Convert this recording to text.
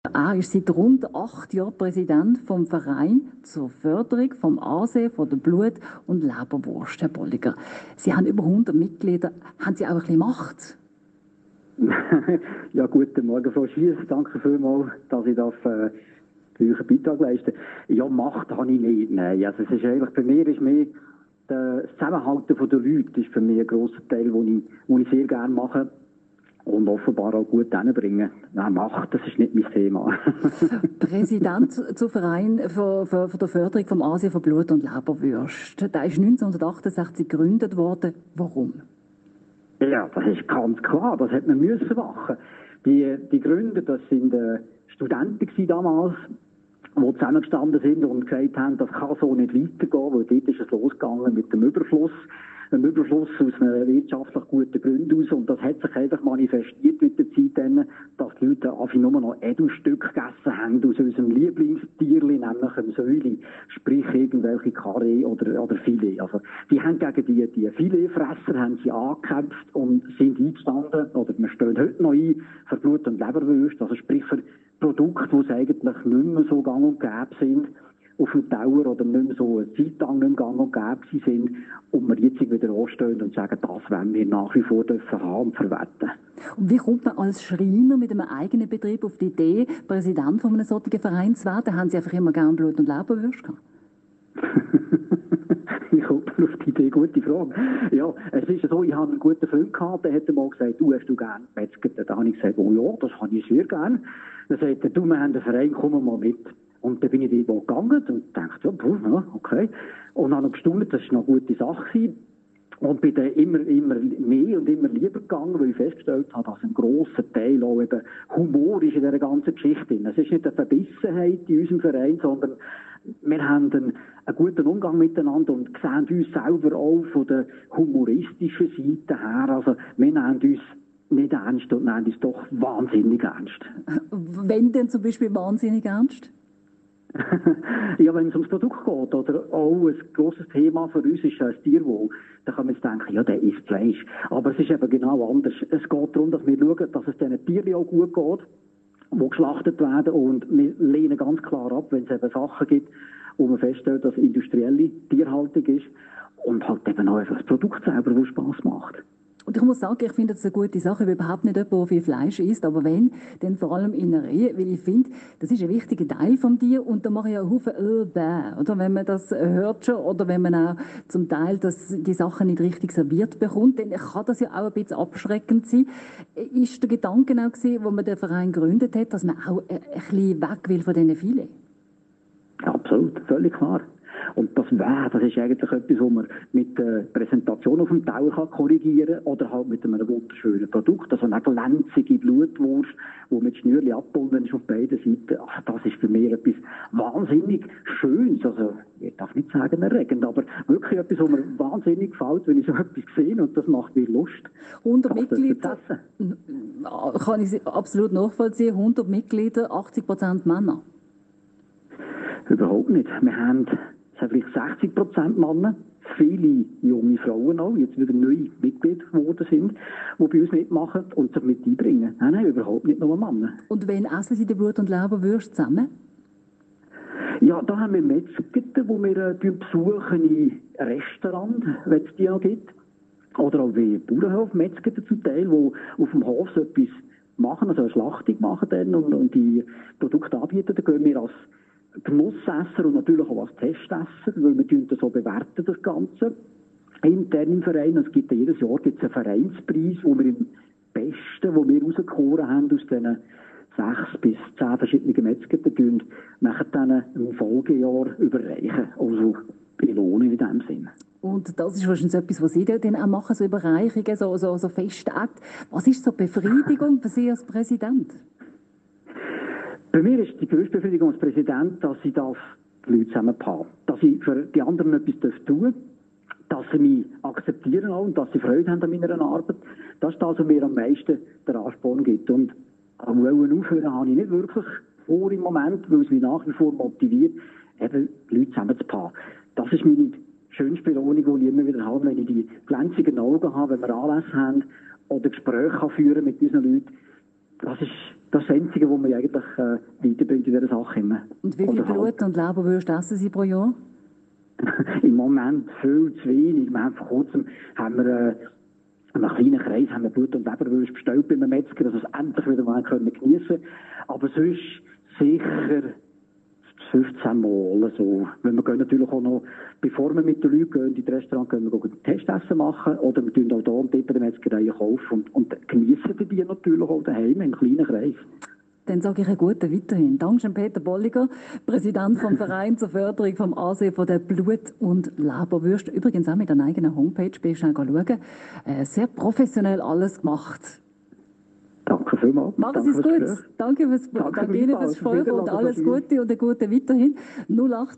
Er ist seit rund 8 Jahren Präsident vom Verein zur Förderung vom Ansehen von der Blut- und Leberwurst, Herr Bolliger. Sie haben über 100 Mitglieder. Haben Sie auch ein bisschen Macht? Ja, guten Morgen, Frau Schiess. Danke vielmals, dass ich das für euch einen Beitrag leisten. Ja, Macht habe ich nicht. Nein, also es ist eigentlich, bei mir ist mehr das Zusammenhalten der Leute ist für mich ein grosser Teil, den ich sehr gerne mache und offenbar auch gut hinbringen. Nein, Macht, das ist nicht mein Thema. Präsident zu Verein für die Förderung vom Ansehen von Blut- und Leberwürst. Der ist 1968 gegründet worden. Warum? Ja, das ist ganz klar, das hätte man müssen machen. Die Gründer, das sind Studenten damals, die zusammengestanden sind und gesagt haben, das kann so nicht weitergehen, weil dort ist es losgegangen mit dem Überfluss. Ein Überfluss aus einer wirtschaftlich guten Gründen aus. Und das hat sich einfach manifestiert mit der Zeit, dann, dass die Leute einfach nur noch Edelstücke gegessen haben aus unserem Lieblingstierli, nämlich dem Säuli. Sprich, irgendwelche Karree oder Filet. Also, die haben gegen die Filetfresser haben sie angekämpft und sind eingestanden, oder wir stehen heute noch ein, für Blut- und Leberwürste. Also, sprich, für Produkte, die eigentlich nicht mehr so gang und gäbe sind, auf dem Tower oder nicht mehr so eine Zeit lang nicht mehr gang und gäbe sind und wir jetzt wieder anstehen und sagen, das wollen wir nach wie vor dürfen haben und verwerten. Und wie kommt man als Schreiner mit einem eigenen Betrieb auf die Idee, Präsident von einem solchen Verein zu werden? Haben Sie einfach immer gerne Blut- und Leberwürste gehabt? Ich komme auf die Idee, gute Frage. Ja, es ist so, ich habe einen guten Freund gehabt, der hat mal gesagt, du hast du gerne Metzger? Da habe ich gesagt, oh ja, das habe ich sehr gerne. Dann sagt er, du, wir haben einen Verein, komm mal mit. Und dann bin ich irgendwo gegangen und dachte, ja, okay. Und habe gestaunt, das war noch eine gute Sache gewesen. Und bin dann immer mehr und immer lieber gegangen, weil ich festgestellt habe, dass ein grosser Teil auch eben Humor ist in dieser ganzen Geschichte. Es ist nicht eine Verbissenheit in unserem Verein, sondern wir haben einen guten Umgang miteinander und sehen uns selber auch von der humoristischen Seite her. Also wir nehmen uns nicht ernst und nehmen uns doch wahnsinnig ernst. Wenn denn zum Beispiel wahnsinnig ernst? Ja, wenn es ums Produkt geht, oder auch ein grosses Thema für uns ist das Tierwohl, dann kann man jetzt denken, ja, der isst Fleisch. Aber es ist eben genau anders. Es geht darum, dass wir schauen, dass es diesen Tieren auch gut geht, die geschlachtet werden. Und wir lehnen ganz klar ab, wenn es eben Sachen gibt, wo man feststellt, dass industrielle Tierhaltung ist und halt eben auch einfach das Produkt selber, das Spass macht. Und ich muss sagen, ich finde das eine gute Sache. Ich bin überhaupt nicht jemand, der viel Fleisch isst, aber wenn, dann vor allem Innereien, weil ich finde, das ist ein wichtiger Teil von dir und da mache ich ja einen Haufen oder wenn man das hört schon oder wenn man auch zum Teil die Sachen nicht richtig serviert bekommt, dann kann das ja auch ein bisschen abschreckend sein. Ist der Gedanke auch gewesen, wo man den Verein gegründet hat, dass man auch ein bisschen weg will von diesen Filet? Absolut, völlig klar. Und das ist eigentlich etwas, was man mit der Präsentation auf dem Teller korrigieren kann oder halt mit einem wunderschönen Produkt. Also eine glänzige Blutwurst, die mit Schnürli abgebunden ist auf beiden Seiten. Ach, das ist für mich etwas wahnsinnig Schönes. Also, ich darf nicht sagen erregend, aber wirklich etwas, was mir wahnsinnig gefällt, wenn ich so etwas sehe und das macht mir Lust. 100 Mitglieder, kann ich absolut nachvollziehen, 100 Mitglieder, 80% Männer. Überhaupt nicht. Wir haben vielleicht 60% Männer, viele junge Frauen auch, jetzt wieder neue Mitglieder geworden sind, die bei uns mitmachen und sich mit einbringen. Nein, überhaupt nicht nur Männer. Und wen essen Sie die Blut- und Leberwürste zusammen? Ja, da haben wir Metzger, die wir besuchen in Restaurants, wenn es die noch gibt. Oder auch wie Bauernhof, Metzger zum Teil, die auf dem Hof so etwas machen, also eine Schlachtung machen dann und die Produkte anbieten. Da gehen wir als Genussesser und natürlich auch als Testesser, weil wir das so bewerten, das Ganze. Intern im Verein, es gibt jedes Jahr einen Vereinspreis, wo wir im Besten, wo wir rausgeholt haben aus diesen 6 bis 10 verschiedenen Metzgern, nachher dann im Folgejahr überreichen. Also belohnen in dem Sinn. Und das ist wahrscheinlich etwas, was Sie dann auch machen, so Überreichungen, so Festakte. Was ist so Befriedigung für Sie als Präsident? Bei mir ist die grösste Befriedigung als Präsident, dass ich die Leute zusammenpaare. Dass ich für die anderen etwas tun darf, dass sie mich akzeptieren auch und dass sie Freude haben an meiner Arbeit. Das ist das, was mir am meisten den Ansporn gibt. Und am aufhören habe ich nicht wirklich vor im Moment, weil es mich nach wie vor motiviert, eben Leute zusammenzupaaren. Das ist meine schönste Belohnung, die ich immer wieder habe, wenn ich die glänzigen Augen habe, wenn wir Anlässe haben oder Gespräche führen mit unseren Leuten. das ist das Einzige, was mich eigentlich weiterbringt in dieser Sache immer. Und wie viel Blut und Leberwürste essen Sie pro Jahr? Im Moment viel zu wenig. Wir haben vor kurzem in einem kleinen Kreis haben wir Blut- und Leberwürste bestellt bei einem Metzger, dass wir es endlich wieder mal geniessen können. Aber sonst sicher 15 Mal. Also, wir gehen natürlich auch noch, bevor wir mit den Leuten gehen, in das Restaurant, gehen wir ein Testessen machen. Oder wir tun auch hier und dort bei der Metzgerei kaufen und geniessen die natürlich auch daheim im kleinen Kreis. Dann sage ich einen guten weiterhin. Dankeschön, Peter Bolliger, Präsident vom Verein zur Förderung vom Ansehen von der Blut- und Leberwürste. Übrigens auch mit einer eigenen Homepage, bist du schauen. Sehr professionell alles gemacht. Danke vielmals. Machen Sie es gut. Danke Ihnen fürs Gespräch und alles Gute und eine gute weiterhin. 08